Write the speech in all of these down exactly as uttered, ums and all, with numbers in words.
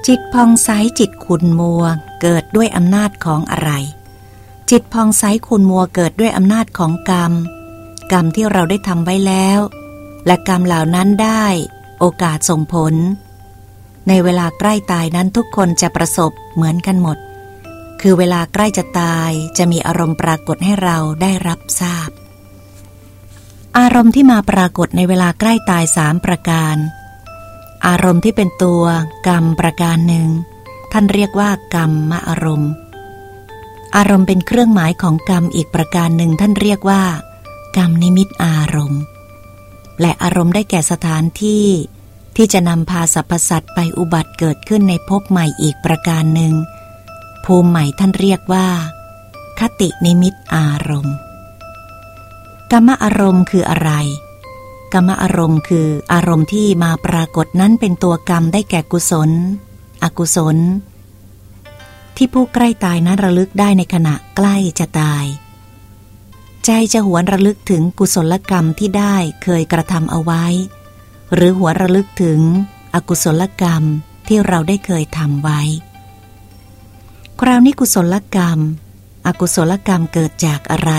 จิตผ่องใสจิตขุ่นมัวเกิดด้วยอำนาจของอะไรจิตผ่องใสขุ่นมัวเกิดด้วยอำนาจของกรรมกรรมที่เราได้ทำไว้แล้วและกรรมเหล่านั้นได้โอกาสส่งผลในเวลาใกล้ตายนั้นทุกคนจะประสบเหมือนกันหมดคือเวลาใกล้จะตายจะมีอารมณ์ปรากฏให้เราได้รับทราบอารมณ์ที่มาปรากฏในเวลาใกล้ตายสามประการอารมณ์ที่เป็นตัวกรรมประการหนึ่งท่านเรียกว่ากรรมมอารมณ์อารมณ์เป็นเครื่องหมายของกรรมอีกประการหนึ่งท่านเรียกว่ากรรมนิมิตอารมณ์และอารมณ์ได้แก่สถานที่ที่จะนำพาสรรพสัตว์ไปอุบัติเกิดขึ้นในภพใหม่อีกประการหนึ่งภูมิใหม่ท่านเรียกว่าคตินิมิตอารมณ์กรรมอารมณ์คืออะไรกรรมอารมณ์คืออารมณ์ที่มาปรากฏนั้นเป็นตัวกรรมได้แก่กุศลอกุศลที่ผู้ใกล้ตายนั้นระลึกได้ในขณะใกล้จะตายใจจะหวนระลึกถึงกุศลกรรมที่ได้เคยกระทำเอาไว้หรือหวนระลึกถึงอกุศลกรรมที่เราได้เคยทำไว้คราวนี้กุศลกรรมอกุศลกรรมเกิดจากอะไร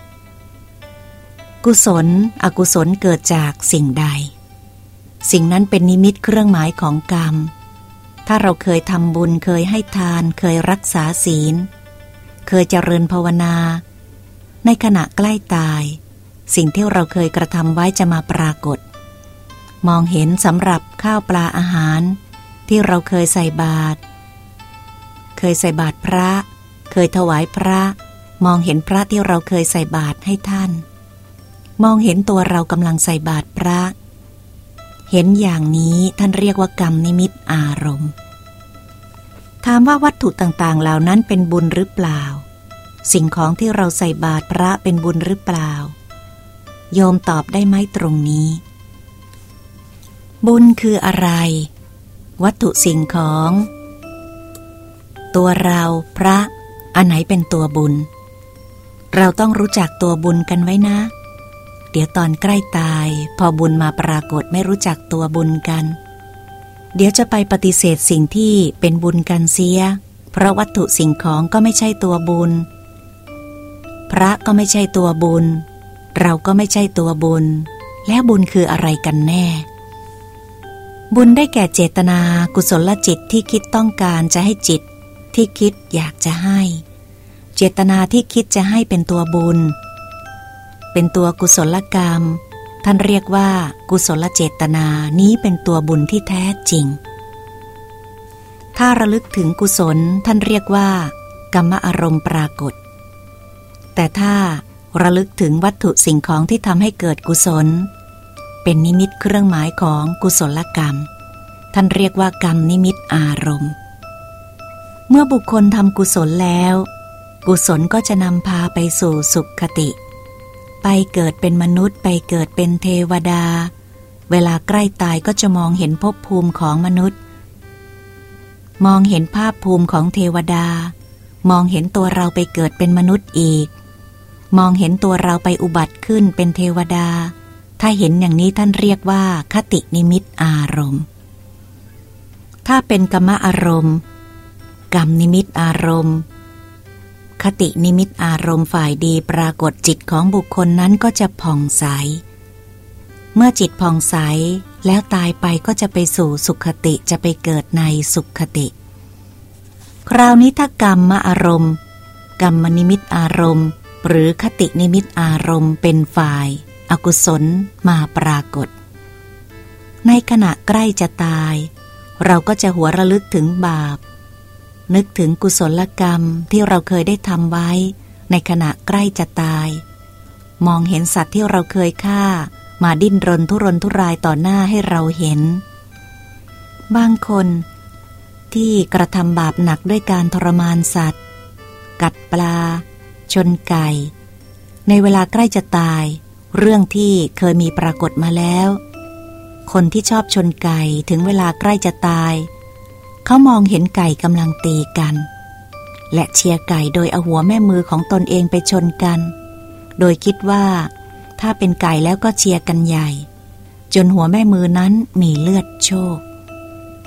กุศลอกุศลเกิดจากสิ่งใดสิ่งนั้นเป็นนิมิตเครื่องหมายของกรรมถ้าเราเคยทำบุญเคยให้ทานเคยรักษาศีลเคยเจริญภาวนาในขณะใกล้ตายสิ่งที่เราเคยกระทำไว้จะมาปรากฏมองเห็นสำหรับข้าวปลาอาหารที่เราเคยใส่บาตรเคยใส่บาตรพระเคยถวายพระมองเห็นพระที่เราเคยใส่บาตรให้ท่านมองเห็นตัวเรากำลังใส่บาตรพระเห็นอย่างนี้ท่านเรียกว่ากรรมนิมิตอารมณ์ถามว่าวัตถุต่างๆเหล่านั้นเป็นบุญหรือเปล่าสิ่งของที่เราใส่บาตรพระเป็นบุญหรือเปล่าโยมตอบได้ไหมตรงนี้บุญคืออะไรวัตถุสิ่งของตัวเราพระอันไหนเป็นตัวบุญเราต้องรู้จักตัวบุญกันไว้นะเดี๋ยวตอนใกล้ตายพอบุญมาปรากฏไม่รู้จักตัวบุญกันเดี๋ยวจะไปปฏิเสธสิ่งที่เป็นบุญกันเสียเพราะวัตถุสิ่งของก็ไม่ใช่ตัวบุญพระก็ไม่ใช่ตัวบุญเราก็ไม่ใช่ตัวบุญแล้วบุญคืออะไรกันแน่บุญได้แก่เจตนากุศลจิตที่คิดต้องการจะให้จิตที่คิดอยากจะให้เจตนาที่คิดจะให้เป็นตัวบุญเป็นตัวกุศลกรรมท่านเรียกว่ากุศลเจตนานี้เป็นตัวบุญที่แท้จริงถ้าระลึกถึงกุศลท่านเรียกว่ากรรมอารมณ์ปรากฏแต่ถ้าระลึกถึงวัตถุสิ่งของที่ทำให้เกิดกุศลเป็นนิมิตเครื่องหมายของกุศลกรรมท่านเรียกว่ากรรมนิมิตอารมณ์เมื่อบุคคลทำกุศลแล้วกุศลก็จะนำพาไปสู่สุขติไปเกิดเป็นมนุษย์ไปเกิดเป็นเทวดาเวลาใกล้ตายก็จะมองเห็นภพภูมิของมนุษย์มองเห็นภาพภูมิของเทวดามองเห็นตัวเราไปเกิดเป็นมนุษย์อีกมองเห็นตัวเราไปอุบัติขึ้นเป็นเทวดาถ้าเห็นอย่างนี้ท่านเรียกว่าคตินิมิตอารมณ์ถ้าเป็นกรรมอารมณ์กรรมนิมิตอารมณ์คตินิมิตอารมณ์ฝ่ายดีปรากฏจิตของบุคคลนั้นก็จะผ่องใสเมื่อจิตผ่องใสแล้วตายไปก็จะไปสู่สุขติจะไปเกิดในสุขติคราวนี้ถ้ากรรมอารมณ์กรรมนิมิตอารมณ์หรือคตินิมิตอารมณ์เป็นฝ่ายอกุศลมาปรากฏในขณะใกล้จะตายเราก็จะหัวระลึกถึงบาปนึกถึงกุศลกรรมที่เราเคยได้ทำไว้ในขณะใกล้จะตายมองเห็นสัตว์ที่เราเคยฆ่ามาดิ้นรนทุรนทุรายต่อหน้าให้เราเห็นบางคนที่กระทำบาปหนักด้วยการทรมานสัตว์กัดปลาชนไก่ในเวลาใกล้จะตายเรื่องที่เคยมีปรากฏมาแล้วคนที่ชอบชนไก่ถึงเวลาใกล้จะตายเขามองเห็นไก่กำลังตีกันและเชียร์ไก่โดยเอาหัวแม่มือของตนเองไปชนกันโดยคิดว่าถ้าเป็นไก่แล้วก็เชียร์กันใหญ่จนหัวแม่มือนั้นมีเลือดโชก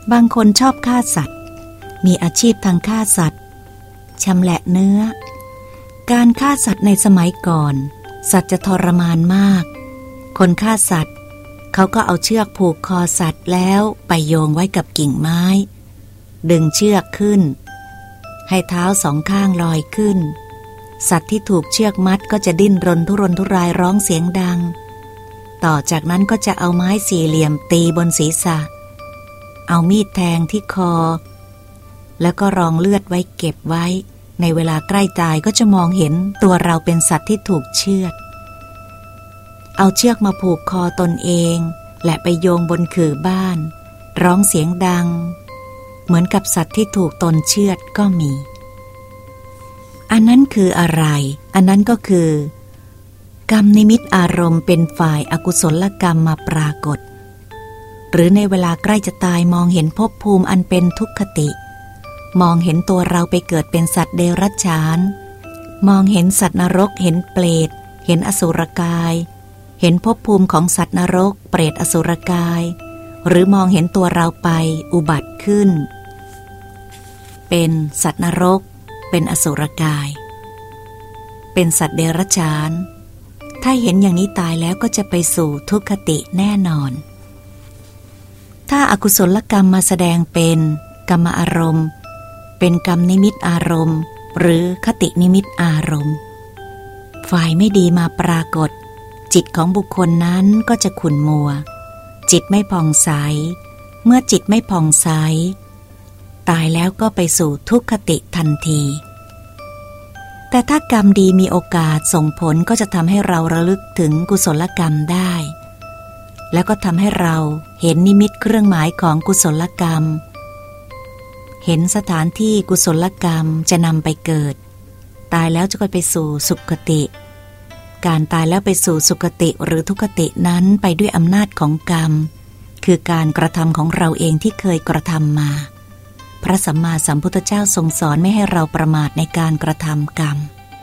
บางคนชอบฆ่าสัตว์มีอาชีพทางฆ่าสัตว์ชำแหละเนื้อการฆ่าสัตว์ในสมัยก่อนสัตว์จะทรมานมากคนฆ่าสัตว์เขาก็เอาเชือกผูกคอสัตว์แล้วไปโยงไว้กับกิ่งไม้ดึงเชือกขึ้นให้เท้าสองข้างลอยขึ้นสัตว์ที่ถูกเชือกมัดก็จะดิ้นรนทุรนทุรายร้องเสียงดังต่อจากนั้นก็จะเอาไม้สี่เหลี่ยมตีบนศีรษะเอามีดแทงที่คอแล้วก็รองเลือดไว้เก็บไว้ในเวลาใกล้ตายก็จะมองเห็นตัวเราเป็นสัตว์ที่ถูกเชือดเอาเชือกมาผูกคอตนเองและไปโยงบนขื่อบ้านร้องเสียงดังเหมือนกับสัตว์ที่ถูกตนเชือดก็มีอันนั้นคืออะไรอันนั้นก็คือกรรมนิมิตอารมณ์เป็นฝ่ายอกุศลกรรมมาปรากฏหรือในเวลาใกล้จะตายมองเห็นภพภูมิอันเป็นทุกขติมองเห็นตัวเราไปเกิดเป็นสัตว์เดรัจฉานมองเห็นสัตว์นรกเห็นเปรตเห็นอสุรกายเห็นภพภูมิของสัตว์นรกเปรตอสุรกายหรือมองเห็นตัวเราไปอุบัติขึ้นเป็นสัตว์นรกเป็นอสุรกายเป็นสัตว์เดรัจฉานถ้าเห็นอย่างนี้ตายแล้วก็จะไปสู่ทุกขติแน่นอนถ้าอกุศลกรรมมาแสดงเป็นกรรมอารมณ์เป็นกรรมนิมิตอารมณ์หรือคตินิมิตอารมณ์ฝ่ายไม่ดีมาปรากฏจิตของบุคคลนั้นก็จะขุ่นมัวจิตไม่ผ่องใสเมื่อจิตไม่ผ่องใสตายแล้วก็ไปสู่ทุกขติทันทีแต่ถ้ากรรมดีมีโอกาสส่งผลก็จะทำให้เราระลึกถึงกุศลกรรมได้แล้วก็ทำให้เราเห็นนิมิตเครื่องหมายของกุศลกรรมเห็นสถานที่กุศลกรรมจะนำไปเกิดตายแล้วจะก็ไปสู่สุคติการตายแล้วไปสู่สุคติหรือทุกขตินั้นไปด้วยอำนาจของกรรมคือการกระทำของเราเองที่เคยกระทำมาพระสัมมาสัมพุทธเจ้าทรงสอนไม่ให้เราประมาทในการกระทำกรรม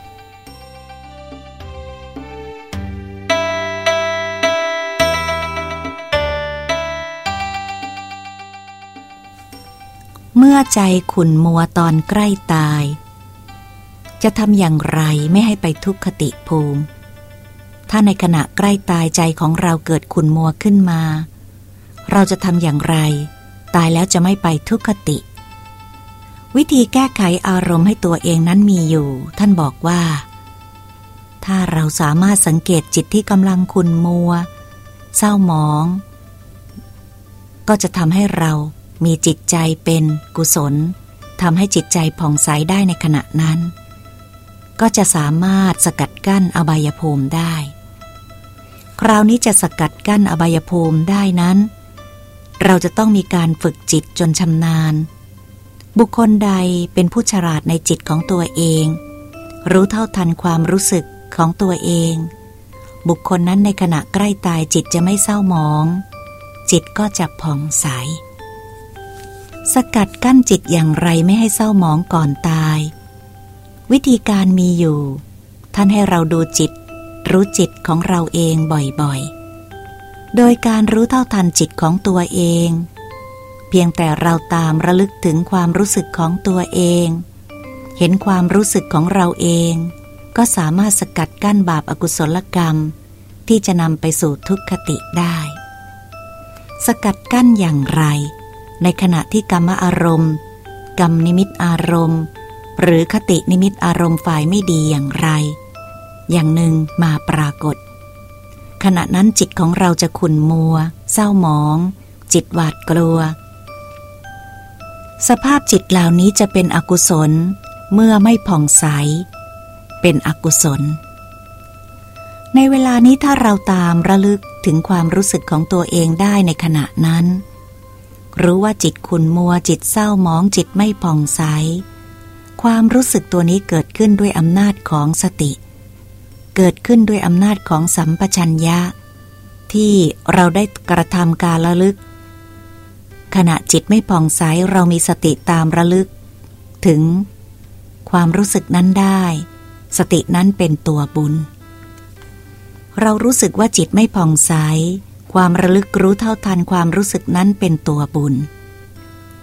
เมื่อใจขุ่นมัวตอนใกล้ตายจะทำอย่างไรไม่ให้ไปทุกขติภูมิถ้าในขณะใกล้ตายใจของเราเกิดขุ่นมัวขึ้นมาเราจะทำอย่างไรตายแล้วจะไม่ไปทุกขติวิธีแก้ไขอารมณ์ให้ตัวเองนั้นมีอยู่ท่านบอกว่าถ้าเราสามารถสังเกตจิตที่กำลังขุ่นมัวเศร้าหมองก็จะทำให้เรามีจิตใจเป็นกุศลทำให้จิตใจผ่องใสได้ในขณะนั้นก็จะสามารถสกัดกั้นอบายภูมิได้คราวนี้จะสกัดกั้นอบายภูมิได้นั้นเราจะต้องมีการฝึกจิตจนชำนาญบุคคลใดเป็นผู้ฉลาดในจิตของตัวเองรู้เท่าทันความรู้สึกของตัวเองบุคคลนั้นในขณะใกล้ตายจิตจะไม่เศร้าหมองจิตก็จะผ่องใสสกัดกั้นจิตอย่างไรไม่ให้เศร้าหมองก่อนตายวิธีการมีอยู่ท่านให้เราดูจิตรู้จิตของเราเองบ่อยๆโดยการรู้เท่าทันจิตของตัวเองเพียงแต่เราตามระลึกถึงความรู้สึกของตัวเองเห็นความรู้สึกของเราเองก็สามารถสกัดกั้นบาปอกุศลกรรมที่จะนำไปสู่ทุกขติได้สกัดกั้นอย่างไรในขณะที่กรรมอารมณ์กรรมนิมิตอารมณ์หรือคตินิมิตอารมณ์ฝ่ายไม่ดีอย่างไรอย่างหนึ่งมาปรากฏขณะนั้นจิตของเราจะขุ่นมัวเศร้าหมองจิตหวาดกลัวสภาพจิตเหล่านี้จะเป็นอกุศลเมื่อไม่ผ่องใสเป็นอกุศลในเวลานี้ถ้าเราตามระลึกถึงความรู้สึกของตัวเองได้ในขณะนั้นรู้ว่าจิตขุ่นมัวจิตเศร้าหมองจิตไม่ผ่องใสความรู้สึกตัวนี้เกิดขึ้นด้วยอำนาจของสติเกิดขึ้นด้วยอำนาจของสัมปชัญญะที่เราได้กระทำการระลึกขณะจิตไม่ผ่องใสเรามีสติตามระลึกถึงความรู้สึกนั้นได้สตินั้นเป็นตัวบุญเรารู้สึกว่าจิตไม่ผ่องใสความระลึกรู้เท่าทันความรู้สึกนั้นเป็นตัวบุญ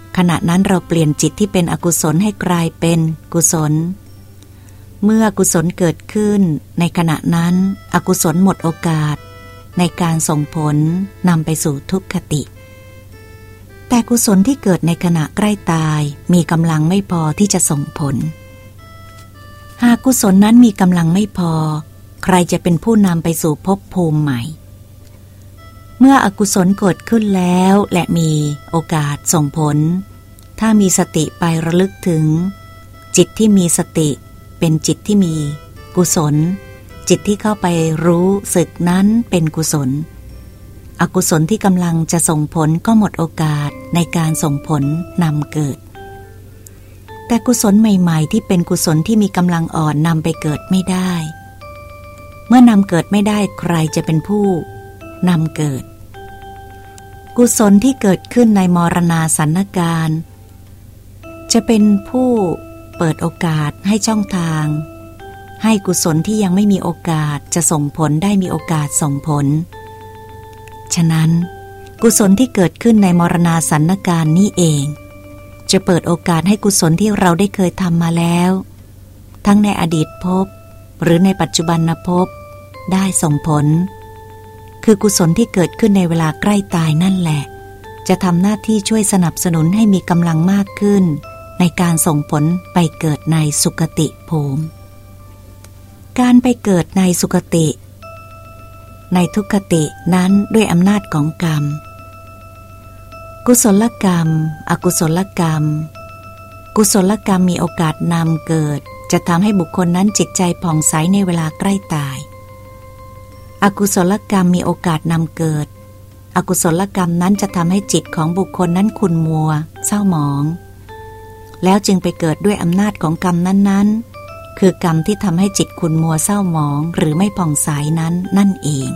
ขณะนั้นเราเปลี่ยนจิตที่เป็นอกุศลให้กลายเป็นกุศลเมื่อกุศลเกิดขึ้นในขณะนั้นอกุศลหมดโอกาสในการส่งผลนำไปสู่ทุกขติแต่กุศลที่เกิดในขณะใกล้ตายมีกำลังไม่พอที่จะส่งผลหากกุศลนั้นมีกำลังไม่พอใครจะเป็นผู้นำไปสู่ภพภูมิใหม่เมื่ออกุศลเกิดขึ้นแล้วและมีโอกาสส่งผลถ้ามีสติไประลึกถึงจิตที่มีสติเป็นจิตที่มีกุศลจิตที่เข้าไปรู้สึกนั้นเป็นกุศลอกุศลที่กำลังจะส่งผลก็หมดโอกาสในการส่งผลนำเกิดแต่กุศลใหม่ๆที่เป็นกุศลที่มีกำลังอ่อนนำไปเกิดไม่ได้เมื่อนำเกิดไม่ได้ใครจะเป็นผู้นำเกิดกุศลที่เกิดขึ้นในมรณาสันการจะเป็นผู้เปิดโอกาสให้ช่องทางให้กุศลที่ยังไม่มีโอกาสจะส่งผลได้มีโอกาสส่งผลฉะนั้นกุศลที่เกิดขึ้นในมรณาสันการนี้เองจะเปิดโอกาสให้กุศลที่เราได้เคยทำมาแล้วทั้งในอดีตภพหรือในปัจจุบันภพได้ส่งผลคือกุศลที่เกิดขึ้นในเวลาใกล้ตายนั่นแหละจะทำหน้าที่ช่วยสนับสนุนให้มีกำลังมากขึ้นในการส่งผลไปเกิดในสุคติภูมิการไปเกิดในสุคติในทุกขตินั้นด้วยอำนาจของกรรมกุศลกรรมอกุศลกรรมกุศลกรรมมีโอกาสนำเกิดจะทำให้บุคคลนั้นจิตใจผ่องใสในเวลาใกล้ตายอกุศลกรรมมีโอกาสนำเกิดอกุศลกรรมนั้นจะทำให้จิตของบุคคลนั้นขุ่นมัวเศร้าหมองแล้วจึงไปเกิดด้วยอำนาจของกรรมนั้นๆคือกรรมที่ทำให้จิตขุ่นมัวเศร้าหมองหรือไม่ผ่องใสนั้นนั่นเอง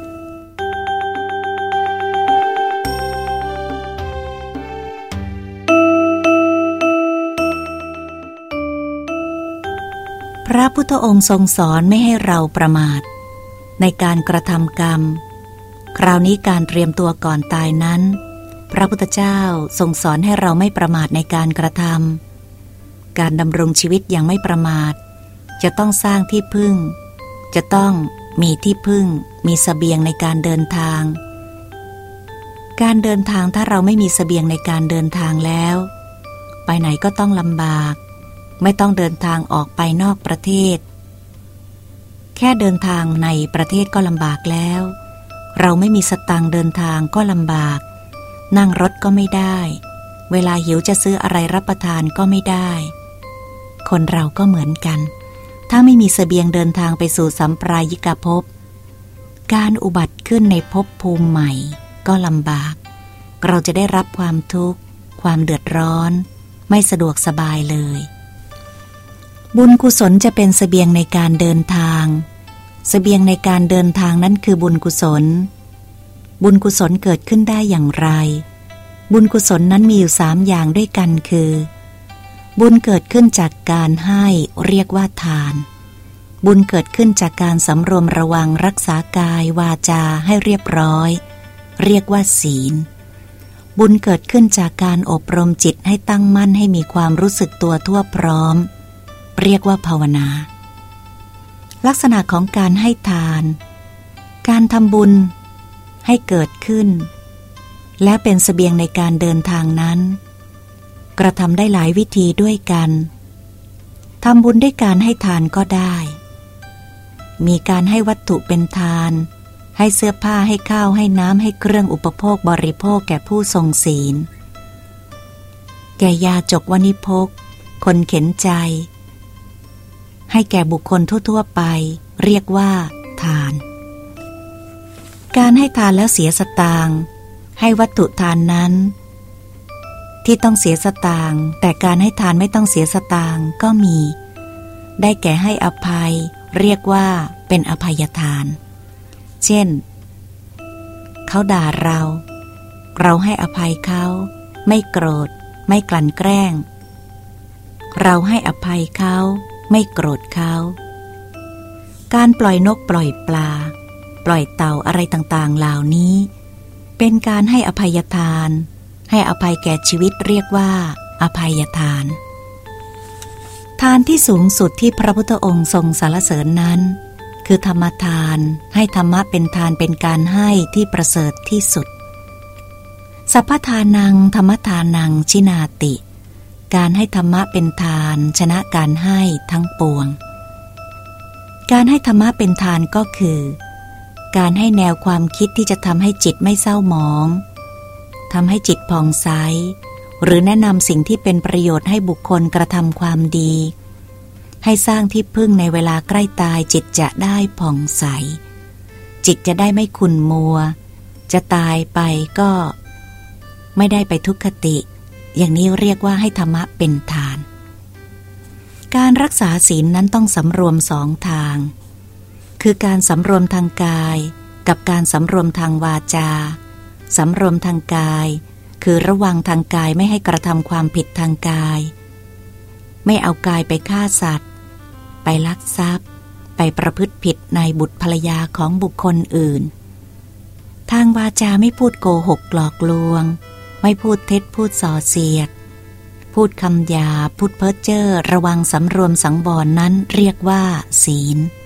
พระพุทธองค์ทรงสอนไม่ให้เราประมาทในการกระทำกรรมคราวนี้การเตรียมตัวก่อนตายนั้นพระพุทธเจ้าทรงสอนให้เราไม่ประมาทในการกระทำการดำรงชีวิตอย่างไม่ประมาทจะต้องสร้างที่พึ่งจะต้องมีที่พึ่งมีเสบียงในการเดินทางการเดินทางถ้าเราไม่มีเสบียงในการเดินทางแล้วไปไหนก็ต้องลำบากไม่ต้องเดินทางออกไปนอกประเทศแค่เดินทางในประเทศก็ลำบากแล้วเราไม่มีสตังค์เดินทางก็ลำบากนั่งรถก็ไม่ได้เวลาหิวจะซื้ออะไรรับประทานก็ไม่ได้คนเราก็เหมือนกันถ้าไม่มีเสบียงเดินทางไปสู่สัมปรายิกภพการอุบัติขึ้นในภพภูมิใหม่ก็ลำบากเราจะได้รับความทุกข์ความเดือดร้อนไม่สะดวกสบายเลยบุญกุศลจะเป็นเสบียงในการเดินทางเสบียงในการเดินทางนั้นคือบุญกุศลบุญกุศลเกิดขึ้นได้อย่างไรบุญกุศลนั้นมีอยู่สามอย่างด้วยกันคือบุญเกิดขึ้นจากการให้เรียกว่าทานบุญเกิดขึ้นจากการสำรวมระวังรักษากายวาจาให้เรียบร้อยเรียกว่าศีลบุญเกิดขึ้นจากการอบรมจิตให้ตั้งมั่นให้มีความรู้สึกตัวทั่วพร้อมเรียกว่าภาวนาลักษณะของการให้ทานการทำบุญให้เกิดขึ้นและเป็นเสบียงในการเดินทางนั้นกระทำได้หลายวิธีด้วยกันทำบุญด้วยการให้ทานก็ได้มีการให้วัตถุเป็นทานให้เสื้อผ้าให้ข้าวให้น้ำให้เครื่องอุปโภคบริโภคแก่ผู้ทรงศีลแก่ยาจกวณิพกคนเข็นใจให้แก่บุคคลทั่วๆไปเรียกว่าทานการให้ทานแล้วเสียสตางค์ให้วัตถุทานนั้นที่ต้องเสียสตางค์แต่การให้ทานไม่ต้องเสียสตางค์ก็มีได้แก่ให้อภัยเรียกว่าเป็นอภัยทานเช่นเขาด่าเราเราให้อภัยเขาไม่โกรธไม่กลั่นแกล้งเราให้อภัยเขาไม่โกรธเขาการปล่อยนกปล่อยปลาปล่อยเต่าอะไรต่างๆเหล่านี้เป็นการให้อภัยทานให้อภัยแก่ชีวิตเรียกว่าอภัยทานทานที่สูงสุดที่พระพุทธองค์ทรงสรรเสริญนั้นคือธรรมทานให้ธรรมะเป็นทานเป็นการให้ที่ประเสริฐที่สุดสัพพทานังธรรมทานังชินาติการให้ธรรมะเป็นทานชนะการให้ทั้งปวงการให้ธรรมะเป็นทานก็คือการให้แนวความคิดที่จะทำให้จิตไม่เศร้าหมองทำให้จิตผ่องใสหรือแนะนำสิ่งที่เป็นประโยชน์ให้บุคคลกระทำความดีให้สร้างที่พึ่งในเวลาใกล้ตายจิตจะได้ผ่องใสจิตจะได้ไม่ขุ่นมัวจะตายไปก็ไม่ได้ไปทุกขติอย่างนี้เรียกว่าให้ธรรมะเป็นทานการรักษาศีลนั้นต้องสำรวมสองทางคือการสำรวมทางกายกับการสำรวมทางวาจาสำรวมทางกายคือระวังทางกายไม่ให้กระทำความผิดทางกายไม่เอากายไปฆ่าสัตว์ไปลักทรัพย์ไปประพฤติผิดในบุตรภรรยาของบุคคลอื่นทางวาจาไม่พูดโกหกหลอกลวงไม่พูดเท็จพูดส่อเสียดพูดคำหยาบพูดเพ้อเจ้อระวังสำรวมสังวรนั้นเรียกว่าศีล